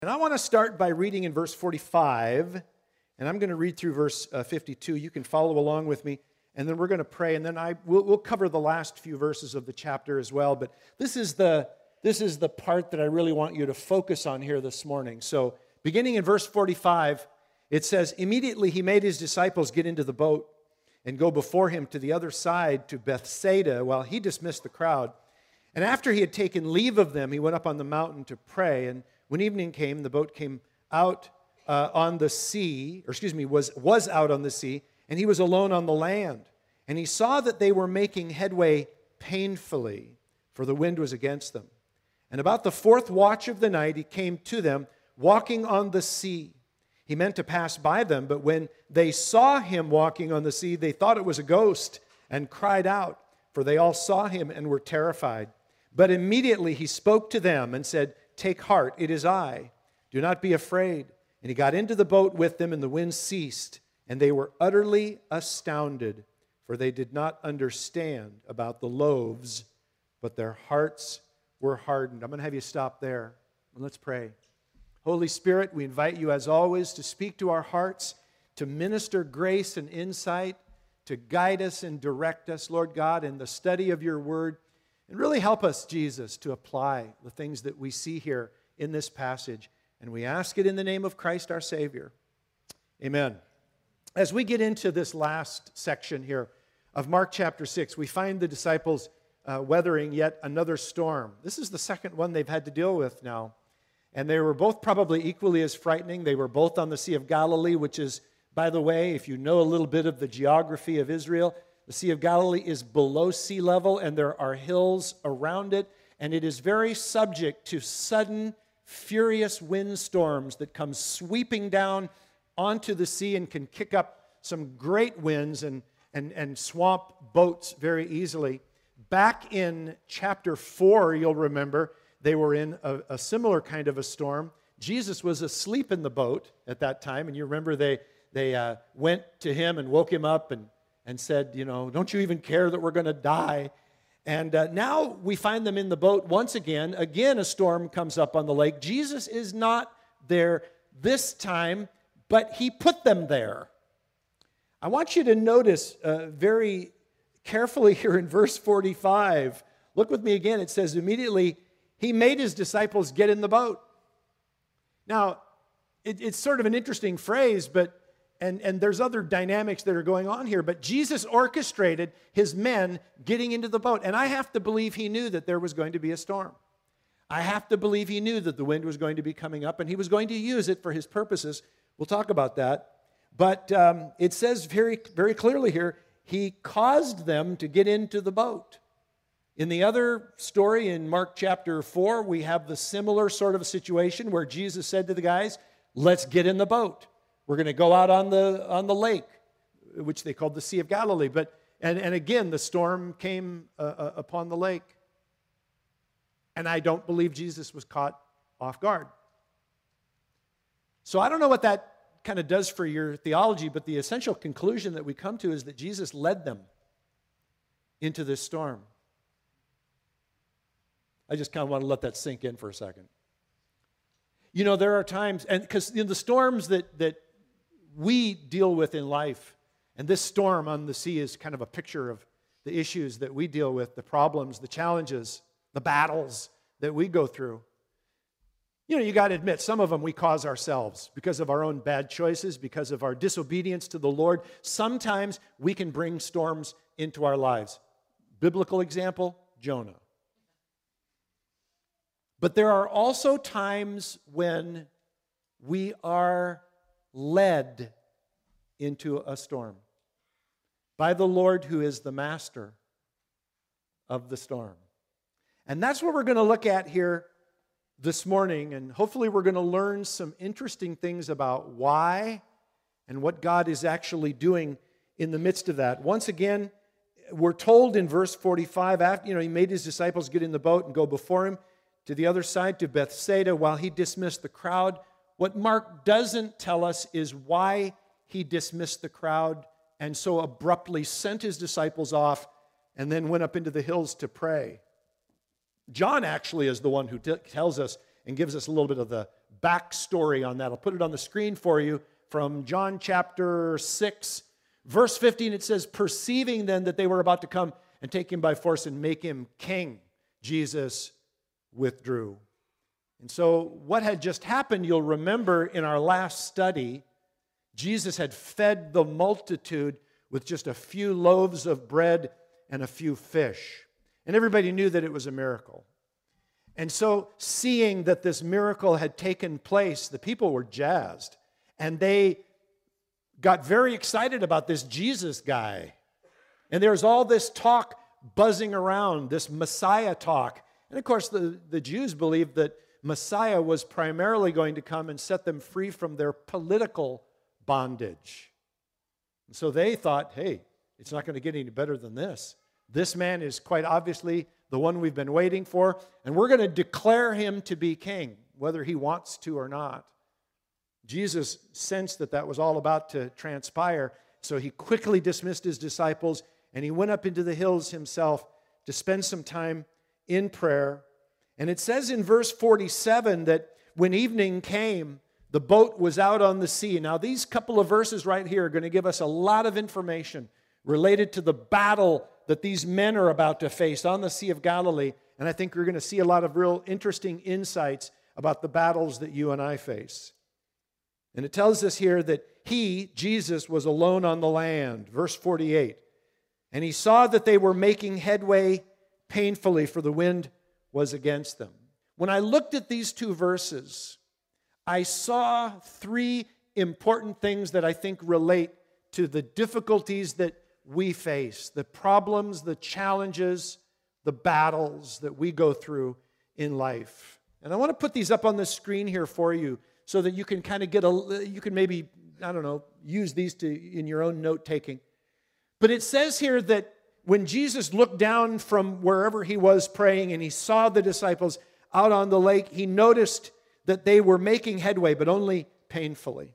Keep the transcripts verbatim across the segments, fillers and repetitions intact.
And I want to start by reading in verse forty-five, and I'm going to read through verse uh, fifty-two. You can follow along with me, and then we're going to pray, and then I we'll, we'll cover the last few verses of the chapter as well. But this is the this is the part that I really want you to focus on here this morning. So, beginning in verse forty-five, it says, "Immediately he made his disciples get into the boat and go before him to the other side to Bethsaida, while he dismissed the crowd. And after he had taken leave of them, he went up on the mountain to pray. And when evening came, the boat came out uh, on the sea, or excuse me, was, was out on the sea, and he was alone on the land. And he saw that they were making headway painfully, for the wind was against them. And about the fourth watch of the night, he came to them, walking on the sea. He meant to pass by them, but when they saw him walking on the sea, they thought it was a ghost and cried out, for they all saw him and were terrified. But immediately he spoke to them and said, 'Take heart, it is I. Do not be afraid.' And he got into the boat with them, and the wind ceased, and they were utterly astounded, for they did not understand about the loaves, but their hearts were hardened." I'm going to have you stop there, and let's pray. Holy Spirit, we invite you, as always, to speak to our hearts, to minister grace and insight, to guide us and direct us, Lord God, in the study of your word. And really help us, Jesus, to apply the things that we see here in this passage. And we ask it in the name of Christ our Savior. Amen. As we get into this last section here of Mark chapter six, we find the disciples uh, weathering yet another storm. This is the second one they've had to deal with now. And they were both probably equally as frightening. They were both on the Sea of Galilee, which is, by the way, if you know a little bit of the geography of Israel, the Sea of Galilee is below sea level, and there are hills around it, and it is very subject to sudden, furious windstorms that come sweeping down onto the sea and can kick up some great winds and, and, and swamp boats very easily. Back in chapter four, you'll remember, they were in a, a similar kind of a storm. Jesus was asleep in the boat at that time, and you remember they, they uh, went to him and woke him up and and said, you know, "Don't you even care that we're going to die?" And uh, now we find them in the boat once again. Again, a storm comes up on the lake. Jesus is not there this time, but he put them there. I want you to notice uh, very carefully here in verse forty-five. Look with me again. It says, "Immediately he made his disciples get in the boat." Now, it, it's sort of an interesting phrase, but And, and there's other dynamics that are going on here, but Jesus orchestrated his men getting into the boat. And I have to believe he knew that there was going to be a storm. I have to believe he knew that the wind was going to be coming up, and he was going to use it for his purposes. We'll talk about that. But um, it says very, very clearly here, he caused them to get into the boat. In the other story in Mark chapter four, we have the similar sort of a situation where Jesus said to the guys, "Let's get in the boat. We're going to go out on the on the lake," which they called the Sea of Galilee. But and, and again, the storm came uh, upon the lake. And I don't believe Jesus was caught off guard. So I don't know what that kind of does for your theology, but the essential conclusion that we come to is that Jesus led them into this storm. I just kind of want to let that sink in for a second. You know, there are times, and because you know, the storms that that we deal with in life, and this storm on the sea is kind of a picture of the issues that we deal with, the problems, the challenges, the battles that we go through. You know, you got to admit, some of them we cause ourselves because of our own bad choices, because of our disobedience to the Lord. Sometimes we can bring storms into our lives. Biblical example, Jonah. But there are also times when we are led into a storm by the Lord, who is the master of the storm. And that's what we're going to look at here this morning, and hopefully we're going to learn some interesting things about why and what God is actually doing in the midst of that. Once again, we're told in verse forty-five, after, you know, he made his disciples get in the boat and go before him to the other side, to Bethsaida, while he dismissed the crowd. What Mark doesn't tell us is why he dismissed the crowd and so abruptly sent his disciples off and then went up into the hills to pray. John actually is the one who t- tells us and gives us a little bit of the backstory on that. I'll put it on the screen for you from John chapter six, verse fifteen. It says, perceiving then that they were about to come and take him by force and make him king, Jesus withdrew. And so what had just happened, you'll remember in our last study, Jesus had fed the multitude with just a few loaves of bread and a few fish. And everybody knew that it was a miracle. And so seeing that this miracle had taken place, the people were jazzed. And they got very excited about this Jesus guy. And there's all this talk buzzing around, this Messiah talk. And of course, the, the Jews believed that Messiah was primarily going to come and set them free from their political bondage. And so they thought, hey, it's not going to get any better than this. This man is quite obviously the one we've been waiting for, and we're going to declare him to be king, whether he wants to or not. Jesus sensed that that was all about to transpire, so he quickly dismissed his disciples, and he went up into the hills himself to spend some time in prayer. And it says in verse forty-seven that when evening came, the boat was out on the sea. Now, these couple of verses right here are going to give us a lot of information related to the battle that these men are about to face on the Sea of Galilee. And I think we're going to see a lot of real interesting insights about the battles that you and I face. And it tells us here that he, Jesus, was alone on the land. Verse forty-eight. And he saw that they were making headway painfully, for the wind was against them. When I looked at these two verses, I saw three important things that I think relate to the difficulties that we face, the problems, the challenges, the battles that we go through in life. And I want to put these up on the screen here for you so that you can kind of get a, you can maybe, I don't know, use these to in your own note-taking. But it says here that when Jesus looked down from wherever he was praying and he saw the disciples out on the lake, he noticed that they were making headway, but only painfully.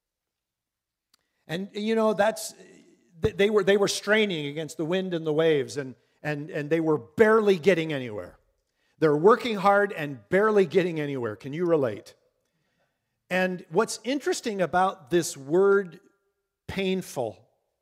And, you know, that's, they were, they were straining against the wind and the waves, and, and, and they were barely getting anywhere. They're working hard and barely getting anywhere. Can you relate? And what's interesting about this word painful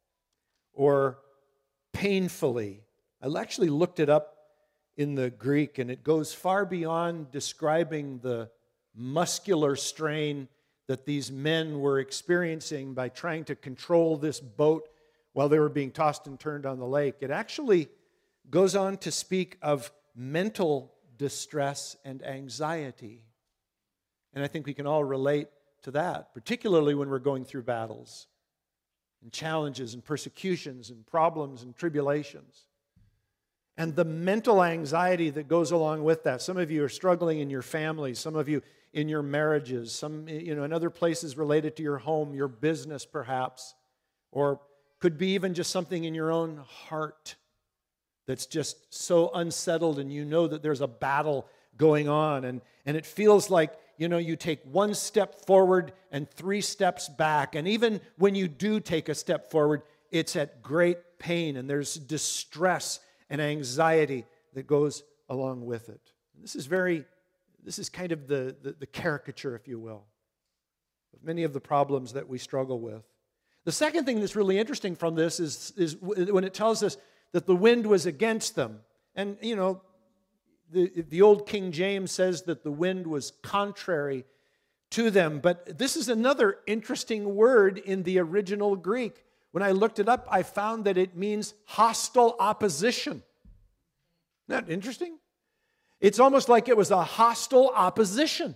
or painfully, I actually looked it up in the Greek, and it goes far beyond describing the muscular strain that these men were experiencing by trying to control this boat while they were being tossed and turned on the lake. It actually goes on to speak of mental distress and anxiety. And I think we can all relate to that, particularly when we're going through battles and challenges and persecutions and problems and tribulations. And the mental anxiety that goes along with that. Some of you are struggling in your families, some of you in your marriages, some, you know, in other places related to your home, your business perhaps, or could be even just something in your own heart that's just so unsettled, and you know that there's a battle going on, and, and it feels like, you know, you take one step forward and three steps back, and even when you do take a step forward, it's at great pain, and there's distress and anxiety that goes along with it. And this is very, this is kind of the, the, the caricature, if you will, of many of the problems that we struggle with. The second thing that's really interesting from this is, is when it tells us that the wind was against them. And, you know, the, the old King James says that the wind was contrary to them. But this is another interesting word in the original Greek. When I looked it up, I found that it means hostile opposition. Isn't that interesting? It's almost like it was a hostile opposition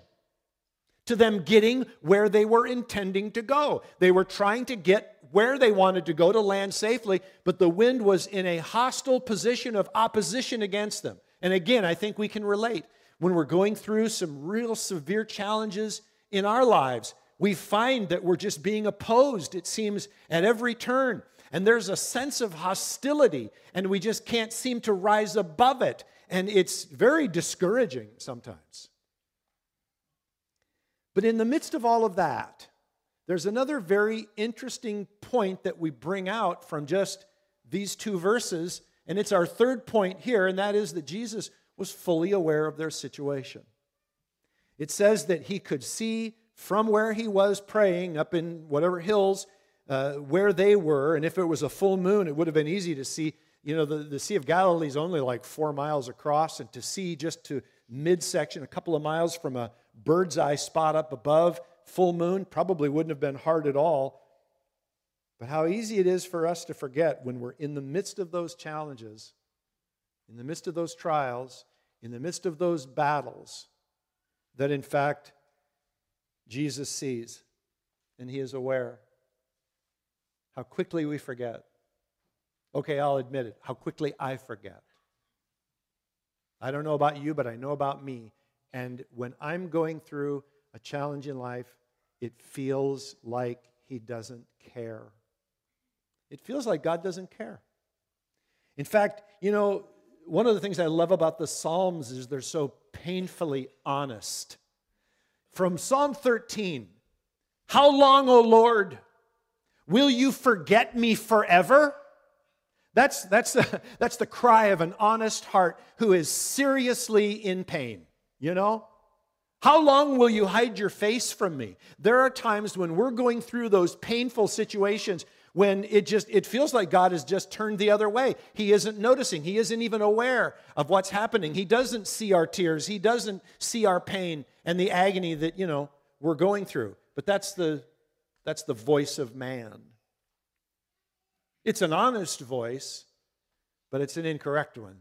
to them getting where they were intending to go. They were trying to get where they wanted to go to land safely, but the wind was in a hostile position of opposition against them. And again, I think we can relate. When we're going through some real severe challenges in our lives, we find that we're just being opposed, it seems, at every turn. And there's a sense of hostility, and we just can't seem to rise above it. And it's very discouraging sometimes. But in the midst of all of that, there's another very interesting point that we bring out from just these two verses, and it's our third point here, and that is that Jesus was fully aware of their situation. It says that he could see from where he was praying up in whatever hills uh, where they were. And if it was a full moon, it would have been easy to see. You know, the, the Sea of Galilee is only like four miles across, and to see just to midsection, a couple of miles from a bird's eye spot up above, full moon, probably wouldn't have been hard at all. But how easy it is for us to forget when we're in the midst of those challenges, in the midst of those trials, in the midst of those battles, that in fact, Jesus sees and he is aware. How quickly we forget. Okay, I'll admit it, how quickly I forget. I don't know about you, but I know about me. And when I'm going through a challenge in life, it feels like he doesn't care. It feels like God doesn't care. In fact, you know, one of the things I love about the Psalms is they're so painfully honest. From Psalm thirteen, how long, O Lord, will you forget me forever? That's, that's, the, that's the cry of an honest heart who is seriously in pain, you know? How long will you hide your face from me? There are times when we're going through those painful situations when it just it feels like God has just turned the other way. He isn't noticing. He isn't even aware of what's happening. He doesn't see our tears. He doesn't see our pain and the agony that, you know, we're going through. But that's the that's the voice of man. It's an honest voice, but it's an incorrect one.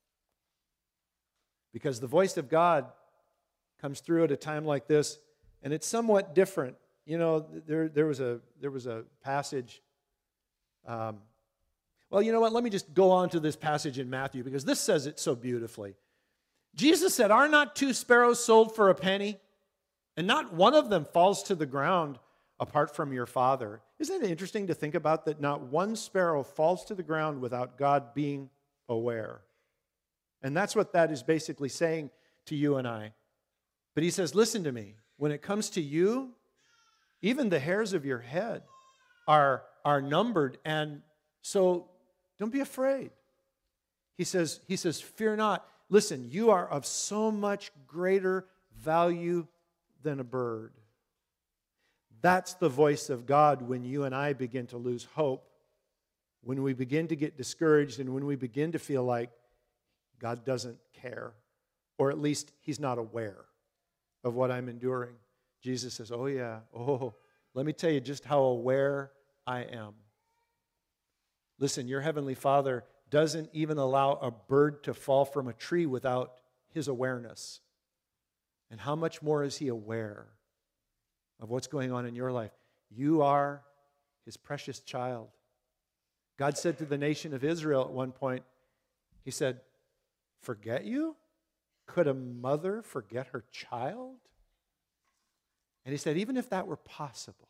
Because the voice of God comes through at a time like this, and it's somewhat different. You know, there, there, was, a, there was a passage. Um, well, you know what? Let me just go on to this passage in Matthew, because this says it so beautifully. Jesus said, "Are not two sparrows sold for a penny? And not one of them falls to the ground apart from your Father." Isn't it interesting to think about that not one sparrow falls to the ground without God being aware? And that's what that is basically saying to you and I. But he says, listen to me. When it comes to you, even the hairs of your head are, are numbered. And so don't be afraid. He says, he says, fear not. Listen, you are of so much greater value than a bird. That's the voice of God when you and I begin to lose hope, when we begin to get discouraged, and when we begin to feel like God doesn't care, or at least he's not aware of what I'm enduring. Jesus says, oh yeah, oh, let me tell you just how aware I am. Listen, your Heavenly Father doesn't even allow a bird to fall from a tree without his awareness. And how much more is he aware of what's going on in your life? You are his precious child. God said to the nation of Israel at one point, he said, forget you? Could a mother forget her child? And he said, even if that were possible,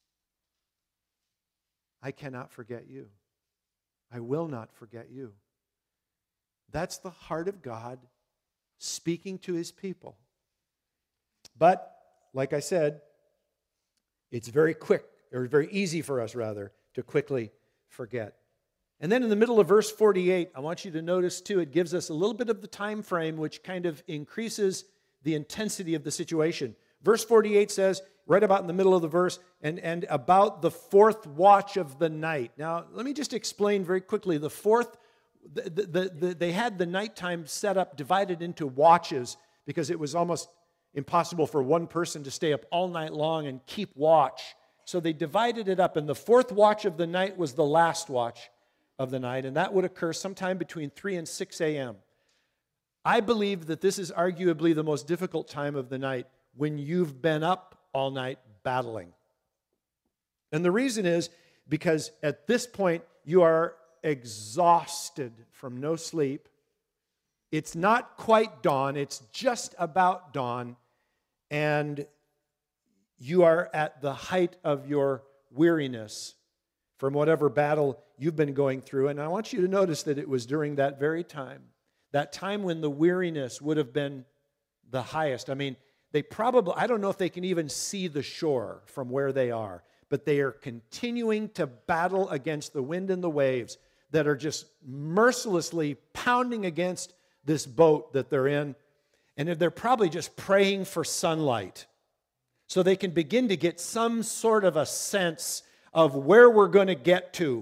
I cannot forget you. I will not forget you. That's the heart of God speaking to his people. But, like I said, it's very quick, or very easy for us, rather, to quickly forget. And then in the middle of verse forty-eight, I want you to notice, too, it gives us a little bit of the time frame, which kind of increases the intensity of the situation. Verse forty-eight says, right about in the middle of the verse, and, and about the fourth watch of the night. Now, let me just explain very quickly. The fourth, the, the, the, they had the nighttime set up, divided into watches, because it was almost impossible for one person to stay up all night long and keep watch. So they divided it up, and the fourth watch of the night was the last watch of the night, and that would occur sometime between three and six a.m. I believe that this is arguably the most difficult time of the night when you've been up all night battling. And the reason is because at this point you are exhausted from no sleep. It's not quite dawn, it's just about dawn, and you are at the height of your weariness from whatever battle you've been going through. And I want you to notice that it was during that very time, that time when the weariness would have been the highest. I mean, they probably, I don't know if they can even see the shore from where they are, but they are continuing to battle against the wind and the waves that are just mercilessly pounding against this boat that they're in. And they're probably just praying for sunlight so they can begin to get some sort of a sense of where we're going to get to.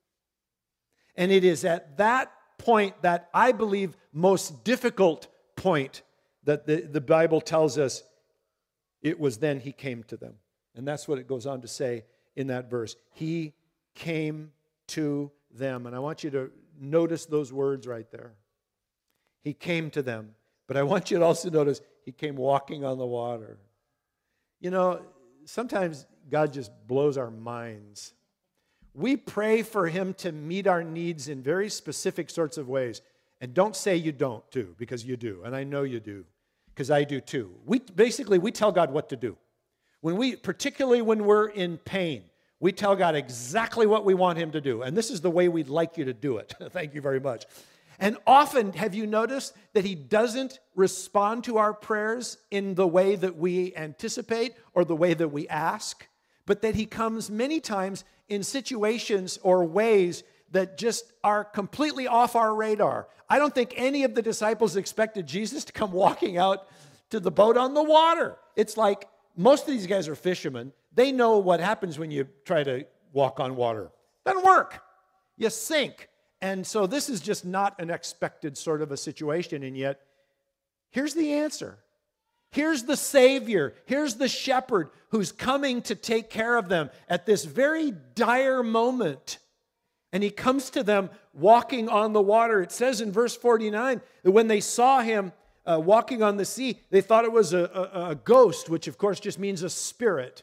And it is at that point, that I believe most difficult point, that the, the Bible tells us it was then he came to them. And that's what it goes on to say in that verse. He came to them. And I want you to notice those words right there. He came to them. But I want you to also notice he came walking on the water. You know, sometimes God just blows our minds. We pray for him to meet our needs in very specific sorts of ways. And don't say you don't, too, because you do. And I know you do, because I do, too. We basically, we tell God what to do. When we, particularly when we're in pain, we tell God exactly what we want him to do. And this is the way we'd like you to do it. Thank you very much. And often, have you noticed that he doesn't respond to our prayers in the way that we anticipate or the way that we ask, but that he comes many times in situations or ways that just are completely off our radar. I don't think any of the disciples expected Jesus to come walking out to the boat on the water. It's like most of these guys are fishermen. They know what happens when you try to walk on water. Doesn't work. You sink. And so this is just not an expected sort of a situation, and yet here's the answer. Here's the Savior. Here's the shepherd who's coming to take care of them at this very dire moment. And he comes to them walking on the water. It says in verse forty-nine that when they saw him uh, walking on the sea, they thought it was a, a, a ghost, which of course just means a spirit.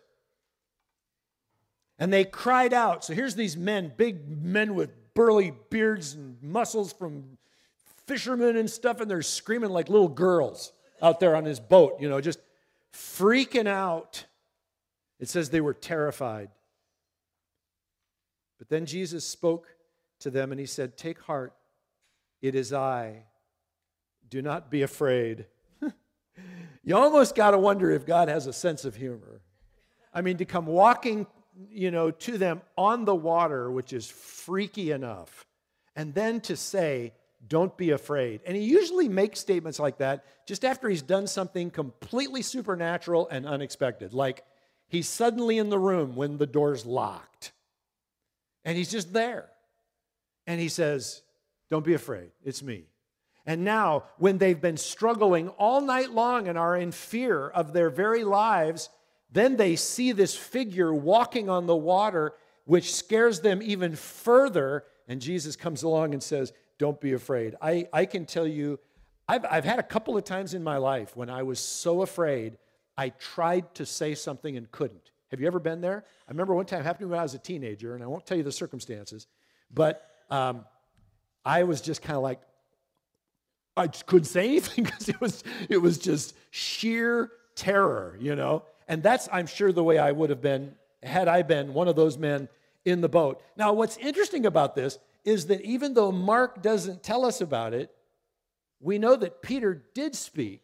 And they cried out. So here's these men, big men with burly beards and muscles from fishermen and stuff, and they're screaming like little girls out there on his boat, you know, just freaking out. It says they were terrified. But then Jesus spoke to them and he said, "Take heart, it is I. Do not be afraid." You almost got to wonder if God has a sense of humor. I mean, to come walking, you know, to them on the water, which is freaky enough, and then to say, "Don't be afraid." And he usually makes statements like that just after he's done something completely supernatural and unexpected. Like he's suddenly in the room when the door's locked. And he's just there. And he says, "Don't be afraid. It's me." And now, when they've been struggling all night long and are in fear of their very lives, then they see this figure walking on the water, which scares them even further. And Jesus comes along and says, "Don't be afraid." I, I can tell you, I've, I've had a couple of times in my life when I was so afraid, I tried to say something and couldn't. Have you ever been there? I remember one time it happened to me when I was a teenager, and I won't tell you the circumstances, but um, I was just kind of like, I just couldn't say anything because it was, it was just sheer terror, you know? And that's, I'm sure, the way I would have been had I been one of those men in the boat. Now, what's interesting about this is that even though Mark doesn't tell us about it, we know that Peter did speak.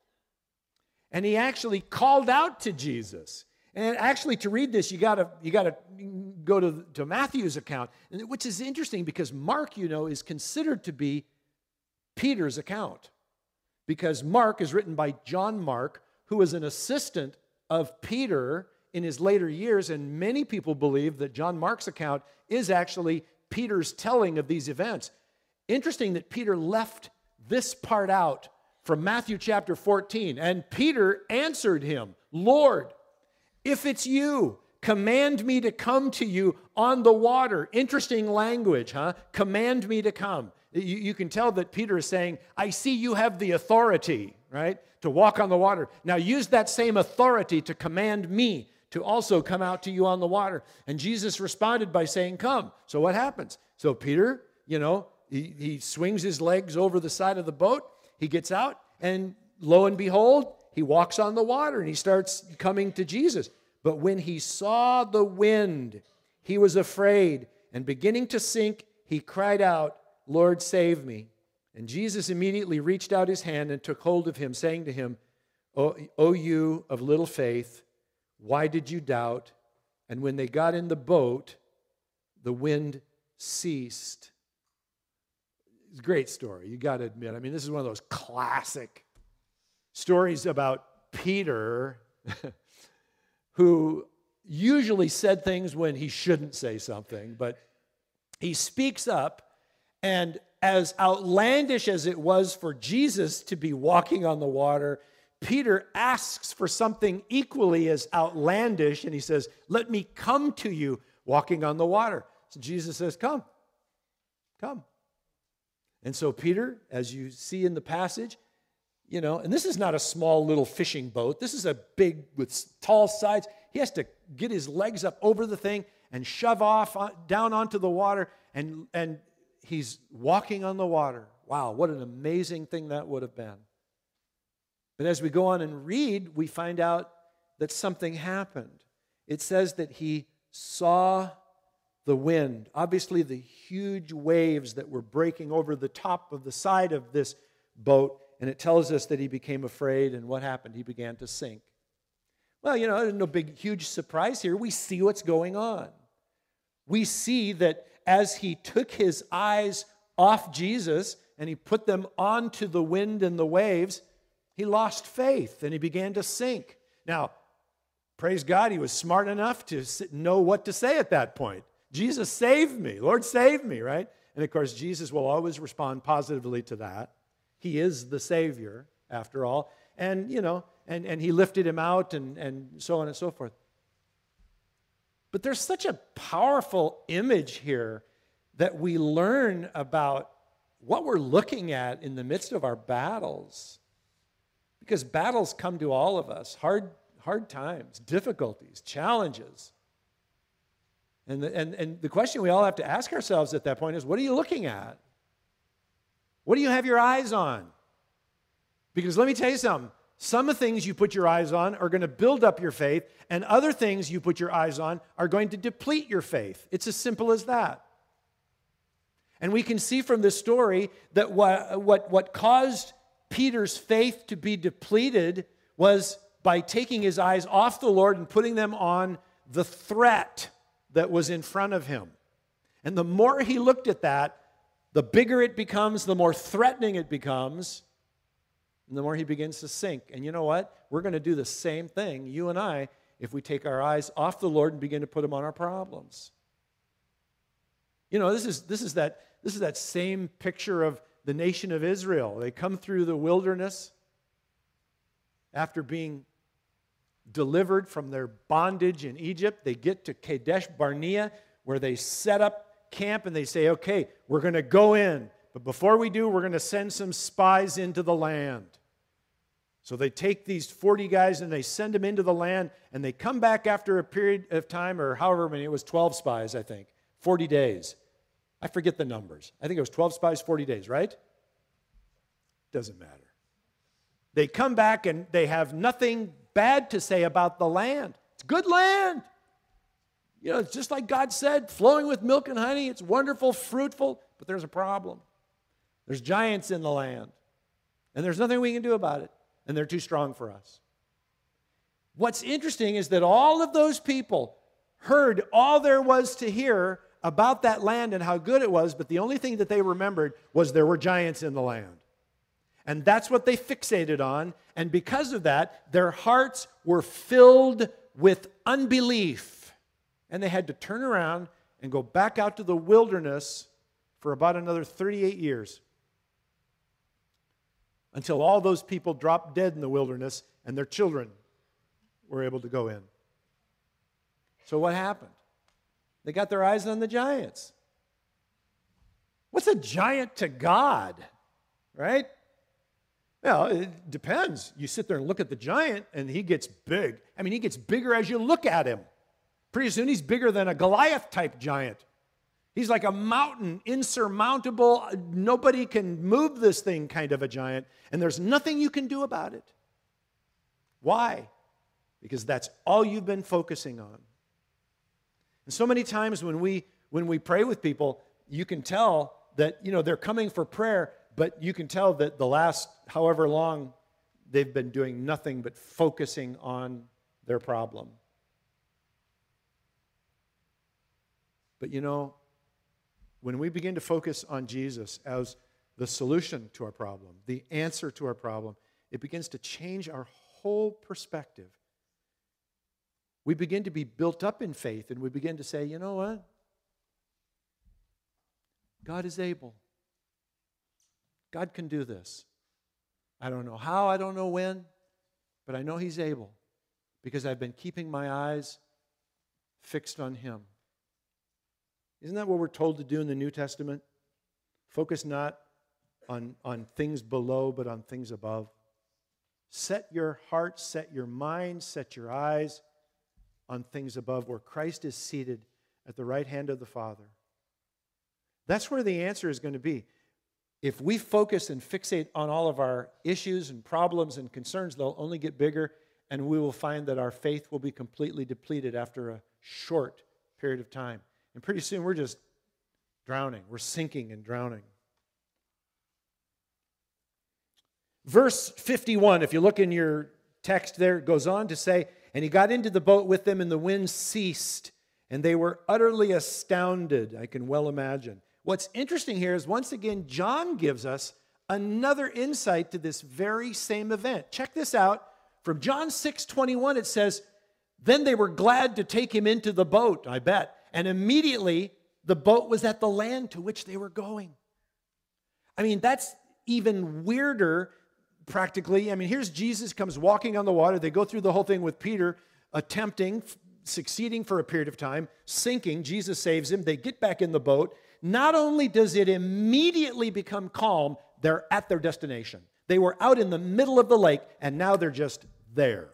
And he actually called out to Jesus. And actually, to read this, you gotta you gotta go to, to Matthew's account, which is interesting because Mark, you know, is considered to be Peter's account. Because Mark is written by John Mark, who was an assistant of Peter in his later years, and many people believe that John Mark's account is actually Peter's telling of these events. Interesting that Peter left this part out from Matthew chapter fourteen. And Peter answered him, "Lord, if it's you, command me to come to you on the water." Interesting language, huh? Command me to come. You, you can tell that Peter is saying, I see you have the authority, right, to walk on the water. Now use that same authority to command me to also come out to you on the water. And Jesus responded by saying, "Come." So what happens? So Peter, you know, he, he swings his legs over the side of the boat. He gets out, and lo and behold, he walks on the water, and he starts coming to Jesus. But when he saw the wind, he was afraid, and beginning to sink, he cried out, "Lord, save me." And Jesus immediately reached out his hand and took hold of him, saying to him, "O, o you of little faith, why did you doubt?" And when they got in the boat, the wind ceased. It's a great story, you got to admit. I mean, this is one of those classic stories about Peter, who usually said things when he shouldn't say something, but he speaks up, and as outlandish as it was for Jesus to be walking on the water, Peter asks for something equally as outlandish, and he says, "Let me come to you walking on the water." So Jesus says, "Come, come." And so Peter, as you see in the passage, you know, and this is not a small little fishing boat. This is a big with tall sides. He has to get his legs up over the thing and shove off on, down onto the water, and, and he's walking on the water. Wow, what an amazing thing that would have been. But as we go on and read, we find out that something happened. It says that he saw the wind, obviously the huge waves that were breaking over the top of the side of this boat, and it tells us that he became afraid, and what happened? He began to sink. Well, you know, there's no big, huge surprise here. We see what's going on. We see that as he took his eyes off Jesus and he put them onto the wind and the waves, he lost faith and he began to sink. Now, praise God, he was smart enough to know what to say at that point. Jesus, save me. Lord, save me, right? And of course, Jesus will always respond positively to that. He is the Savior, after all. And, you know, and, and he lifted him out and, and so on and so forth. But there's such a powerful image here that we learn about what we're looking at in the midst of our battles. Because battles come to all of us, hard, hard times, difficulties, challenges. And the, and, and the question we all have to ask ourselves at that point is, what are you looking at? What do you have your eyes on? Because let me tell you something. Some of the things you put your eyes on are going to build up your faith, and other things you put your eyes on are going to deplete your faith. It's as simple as that. And we can see from this story that what, what, what caused Peter's faith to be depleted was by taking his eyes off the Lord and putting them on the threat that was in front of him. And the more he looked at that, the bigger it becomes, the more threatening it becomes, and the more he begins to sink. And you know what? We're going to do the same thing, you and I, if we take our eyes off the Lord and begin to put them on our problems. You know, this is, this is, that, this is that same picture of the nation of Israel. They come through the wilderness after being delivered from their bondage in Egypt. They get to Kadesh Barnea, where they set up camp and they say, okay, we're going to go in. But before we do, we're going to send some spies into the land. So they take these forty guys and they send them into the land, and they come back after a period of time, or however many, it was twelve spies, I think, forty days. I forget the numbers. I think it was twelve spies, forty days, right? Doesn't matter. They come back and they have nothing bad to say about the land. It's good land. You know, it's just like God said, flowing with milk and honey. It's wonderful, fruitful, but there's a problem. There's giants in the land, and there's nothing we can do about it, and they're too strong for us. What's interesting is that all of those people heard all there was to hear about that land and how good it was, but the only thing that they remembered was there were giants in the land. And that's what they fixated on, and because of that, their hearts were filled with unbelief, and they had to turn around and go back out to the wilderness for about another thirty-eight years until all those people dropped dead in the wilderness and their children were able to go in. So what happened? They got their eyes on the giants. What's a giant to God, right? Well, it depends. You sit there and look at the giant, and he gets big. I mean, he gets bigger as you look at him. Pretty soon, he's bigger than a Goliath-type giant. He's like a mountain, insurmountable, nobody can move this thing kind of a giant, and there's nothing you can do about it. Why? Because that's all you've been focusing on. And so many times when we when we pray with people, you can tell that, you know, they're coming for prayer, but you can tell that the last however long they've been doing nothing but focusing on their problem. But you know, when we begin to focus on Jesus as the solution to our problem, the answer to our problem, it begins to change our whole perspective. We begin to be built up in faith, and we begin to say, you know what? God is able. God can do this. I don't know how, I don't know when, but I know He's able because I've been keeping my eyes fixed on Him. Isn't that what we're told to do in the New Testament? Focus not on, on things below, but on things above. Set your heart, set your mind, set your eyes on things above where Christ is seated at the right hand of the Father. That's where the answer is going to be. If we focus and fixate on all of our issues and problems and concerns, they'll only get bigger, and we will find that our faith will be completely depleted after a short period of time. And pretty soon we're just drowning. We're sinking and drowning. Verse fifty-one, if you look in your text there, it goes on to say, and he got into the boat with them, and the wind ceased, and they were utterly astounded. I can well imagine. What's interesting here is, once again, John gives us another insight to this very same event. Check this out. From John six twenty-one, it says, then they were glad to take him into the boat, I bet. And immediately, the boat was at the land to which they were going. I mean, that's even weirder, practically. I mean, here's Jesus comes walking on the water. They go through the whole thing with Peter attempting, succeeding for a period of time, sinking. Jesus saves him. They get back in the boat. Not only does it immediately become calm, they're at their destination. They were out in the middle of the lake, and now they're just there.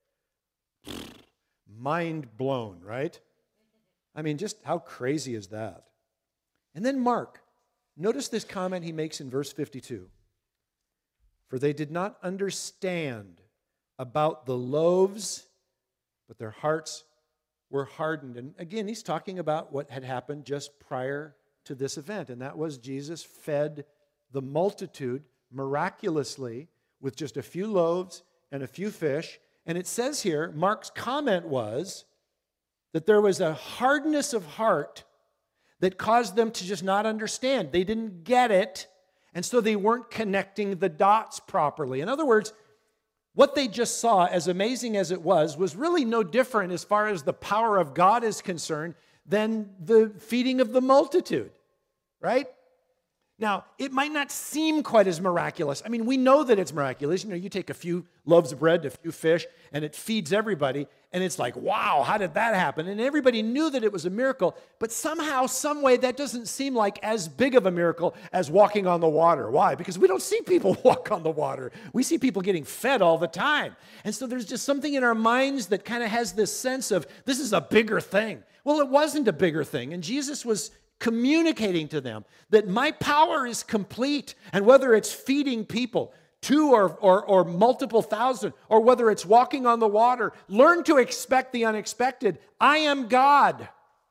Mind blown, right? I mean, just how crazy is that? And then Mark, notice this comment he makes in verse fifty-two. For they did not understand about the loaves, but their hearts were hardened. And again, he's talking about what had happened just prior to this event, and that was Jesus fed the multitude miraculously with just a few loaves and a few fish. And it says here, Mark's comment was that there was a hardness of heart that caused them to just not understand. They didn't get it, and so they weren't connecting the dots properly. In other words, what they just saw, as amazing as it was, was really no different as far as the power of God is concerned than the feeding of the multitude, right? Now, it might not seem quite as miraculous. I mean, we know that it's miraculous. You know, you take a few loaves of bread, a few fish, and it feeds everybody, and it's like, wow, how did that happen? And everybody knew that it was a miracle, but somehow, some way, that doesn't seem like as big of a miracle as walking on the water. Why? Because we don't see people walk on the water. We see people getting fed all the time. And so there's just something in our minds that kind of has this sense of, this is a bigger thing. Well, it wasn't a bigger thing, and Jesus was communicating to them that my power is complete, and whether it's feeding people, two or, or, or multiple thousand, or whether it's walking on the water, learn to expect the unexpected. I am God.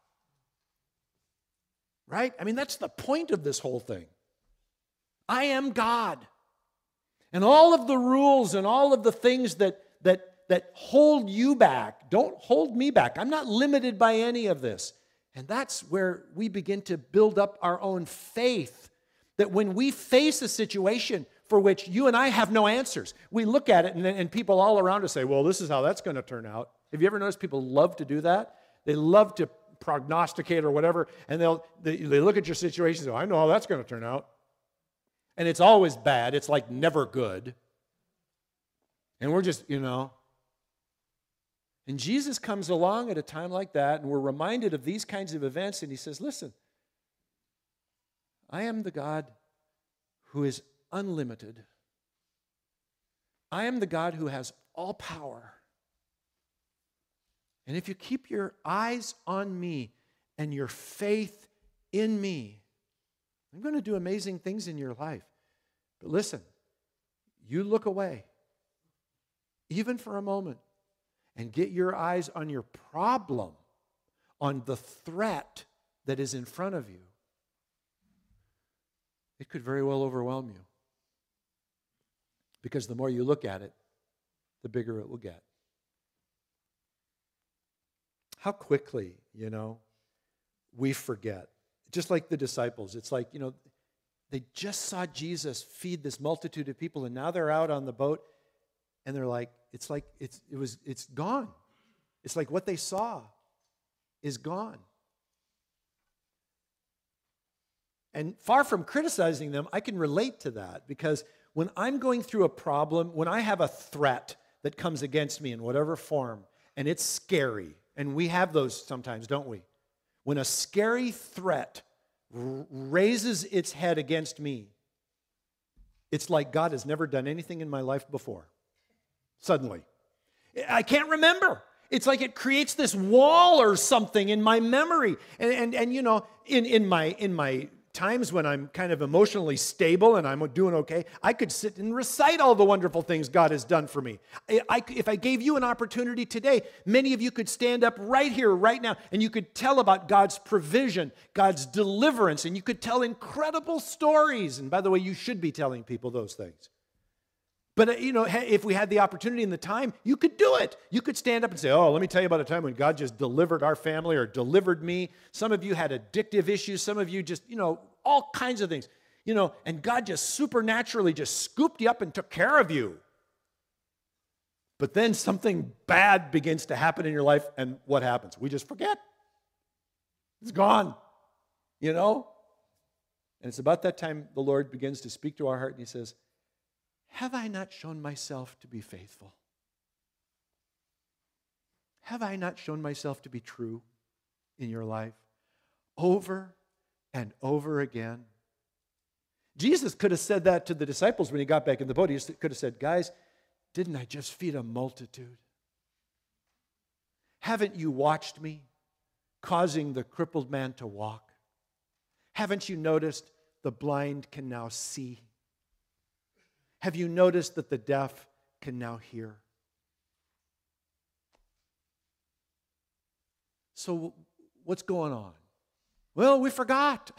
Right? I mean, that's the point of this whole thing. I am God. And all of the rules and all of the things that, that, that hold you back, don't hold me back. I'm not limited by any of this. And that's where we begin to build up our own faith, that when we face a situation for which you and I have no answers, we look at it and, and people all around us say, well, this is how that's going to turn out. Have you ever noticed people love to do that? They love to prognosticate or whatever, and they'll they, they look at your situation and say, I know how that's going to turn out. And it's always bad. It's like never good. And we're just, you know... And Jesus comes along at a time like that, and we're reminded of these kinds of events, and he says, listen, I am the God who is unlimited. I am the God who has all power. And if you keep your eyes on me and your faith in me, I'm going to do amazing things in your life. But listen, you look away, even for a moment, and get your eyes on your problem, on the threat that is in front of you, it could very well overwhelm you. Because the more you look at it, the bigger it will get. How quickly, you know, we forget. Just like the disciples. It's like, you know, they just saw Jesus feed this multitude of people, and now they're out on the boat, and they're like, it's like it's it was it's gone. It's like what they saw is gone. And far from criticizing them, I can relate to that, because when I'm going through a problem, when I have a threat that comes against me in whatever form, and it's scary, and we have those sometimes, don't we? When a scary threat r- raises its head against me, it's like God has never done anything in my life before. Suddenly. I can't remember. It's like it creates this wall or something in my memory. And, and, and you know, in, in my in my times when I'm kind of emotionally stable and I'm doing okay, I could sit and recite all the wonderful things God has done for me. I, I, if I gave you an opportunity today, many of you could stand up right here, right now, and you could tell about God's provision, God's deliverance, and you could tell incredible stories. And by the way, you should be telling people those things. But, you know, if we had the opportunity and the time, you could do it. You could stand up and say, oh, let me tell you about a time when God just delivered our family or delivered me. Some of you had addictive issues. Some of you just, you know, all kinds of things. You know, and God just supernaturally just scooped you up and took care of you. But then something bad begins to happen in your life, and what happens? We just forget. It's gone, you know? And it's about that time the Lord begins to speak to our heart, and he says, have I not shown myself to be faithful? Have I not shown myself to be true in your life? Over and over again. Jesus could have said that to the disciples when he got back in the boat. He could have said, guys, didn't I just feed a multitude? Haven't you watched me causing the crippled man to walk? Haven't you noticed the blind can now see? Have you noticed that the deaf can now hear? So what's going on? Well, we forgot.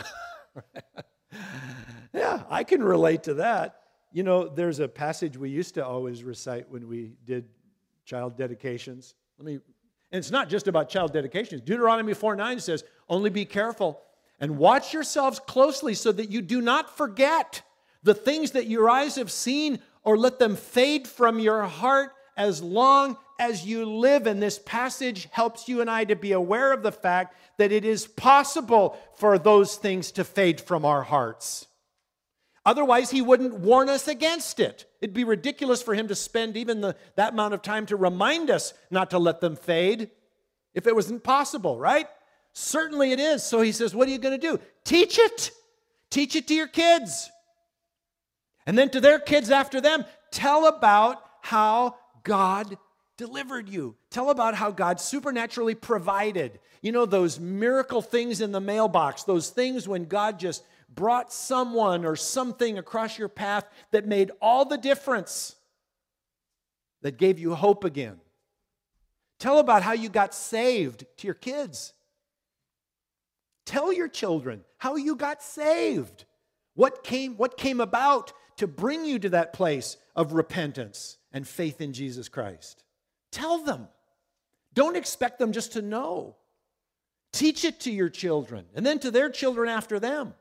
Yeah, I can relate to that. You know, there's a passage we used to always recite when we did child dedications. Let me, and it's not just about child dedications. Deuteronomy four nine says, only be careful and watch yourselves closely so that you do not forget the things that your eyes have seen, or let them fade from your heart as long as you live. And this passage helps you and I to be aware of the fact that it is possible for those things to fade from our hearts. Otherwise, he wouldn't warn us against it. It'd be ridiculous for him to spend even the, that amount of time to remind us not to let them fade if it wasn't possible, right? Certainly it is. So he says, what are you going to do? Teach it. Teach it to your kids. And then to their kids after them, tell about how God delivered you. Tell about how God supernaturally provided. You know, those miracle things in the mailbox, those things when God just brought someone or something across your path that made all the difference, that gave you hope again. Tell about how you got saved to your kids. Tell your children how you got saved. What came, what came about to bring you to that place of repentance and faith in Jesus Christ. Tell them. Don't expect them just to know. Teach it to your children and then to their children after them.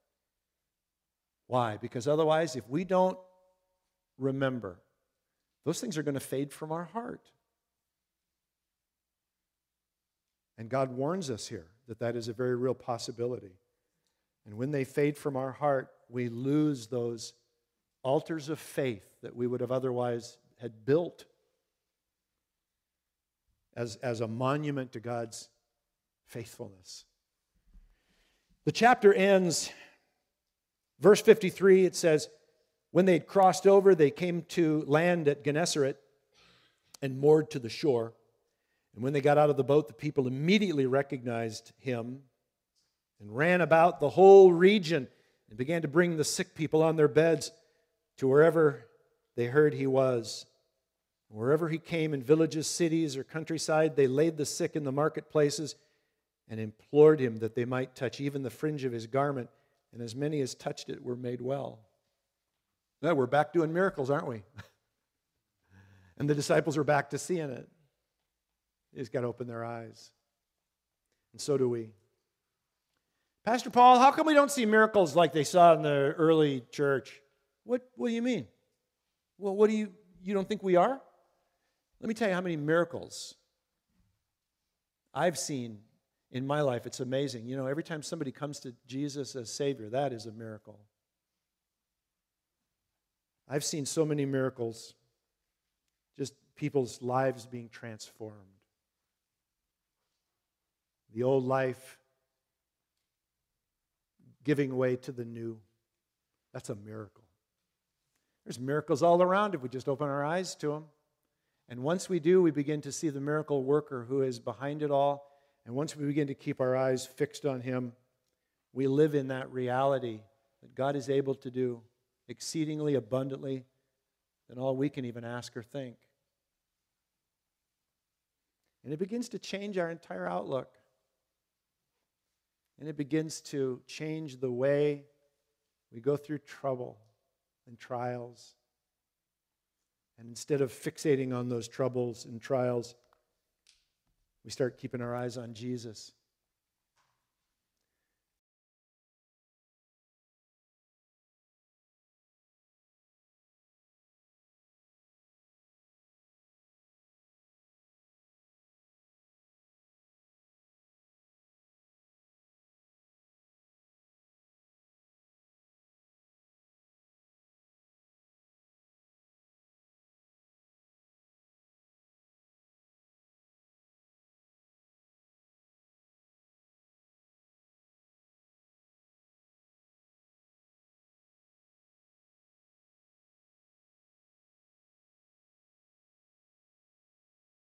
Why? Because otherwise, if we don't remember, those things are going to fade from our heart. And God warns us here that that is a very real possibility. And when they fade from our heart, we lose those altars of faith that we would have otherwise had built as, as a monument to God's faithfulness. The chapter ends, verse fifty-three, it says, when they had crossed over, they came to land at Gennesaret and moored to the shore. And when they got out of the boat, the people immediately recognized him and ran about the whole region and began to bring the sick people on their beds to wherever they heard he was. Wherever he came, in villages, cities, or countryside, they laid the sick in the marketplaces and implored him that they might touch even the fringe of his garment, and as many as touched it were made well. Now, we're back doing miracles, aren't we? And the disciples are back to seeing it. They just got to open their eyes. And so do we. Pastor Paul, how come we don't see miracles like they saw in the early church? What, what do you mean? Well, what do you, You don't think we are? Let me tell you how many miracles I've seen in my life. It's amazing. You know, every time somebody comes to Jesus as Savior, that is a miracle. I've seen so many miracles, just people's lives being transformed. The old life giving way to the new. That's a miracle. There's miracles all around if we just open our eyes to them. And once we do, we begin to see the miracle worker who is behind it all. And once we begin to keep our eyes fixed on Him, we live in that reality that God is able to do exceedingly abundantly than all we can even ask or think. And it begins to change our entire outlook. And it begins to change the way we go through trouble and trials. And instead of fixating on those troubles and trials, we start keeping our eyes on Jesus.